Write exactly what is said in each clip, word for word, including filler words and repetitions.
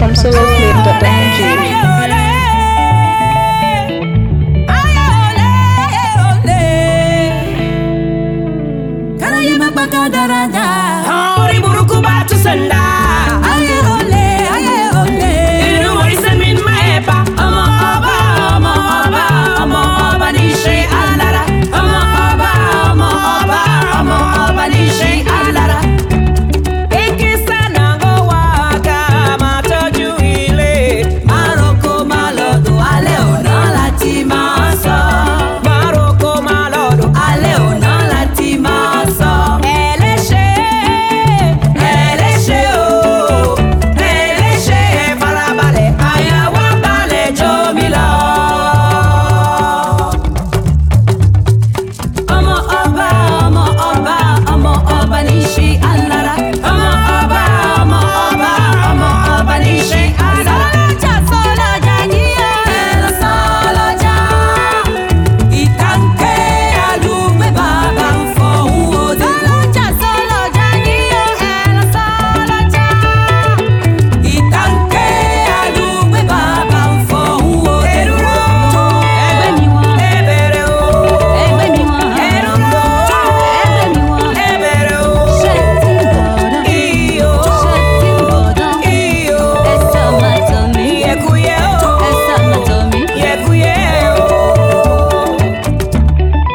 from solo play dot n g. Ori buruku batu senda. Aye ole, aye ole. Inu ori semin maepa. Omo oba, omo oba, omo oba nishe alara. Omo oba, omo oba, omo oba nishe alara. Ekisa nango waka matoju ile. Maroko malodo ale ona lati maso. Maroko malodo ale ona lati maso.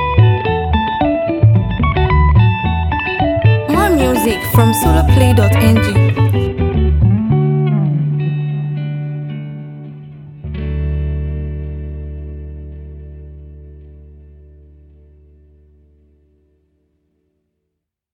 From solar play dot n g.